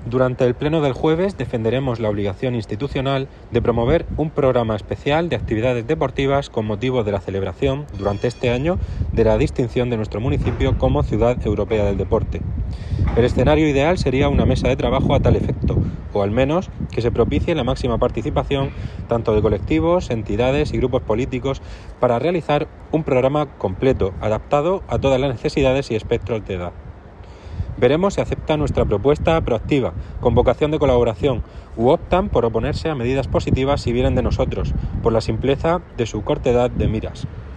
Durante el pleno del jueves defenderemos la obligación institucional de promover un programa especial de actividades deportivas con motivo de la celebración, durante este año, de la distinción de nuestro municipio como Ciudad Europea del Deporte. El escenario ideal sería una mesa de trabajo a tal efecto, o al menos que se propicie la máxima participación tanto de colectivos, entidades y grupos políticos para realizar un programa completo, adaptado a todas las necesidades y espectros de edad. Veremos si aceptan nuestra propuesta proactiva, con vocación de colaboración, u optan por oponerse a medidas positivas si vienen de nosotros, por la simpleza de su corta edad de miras.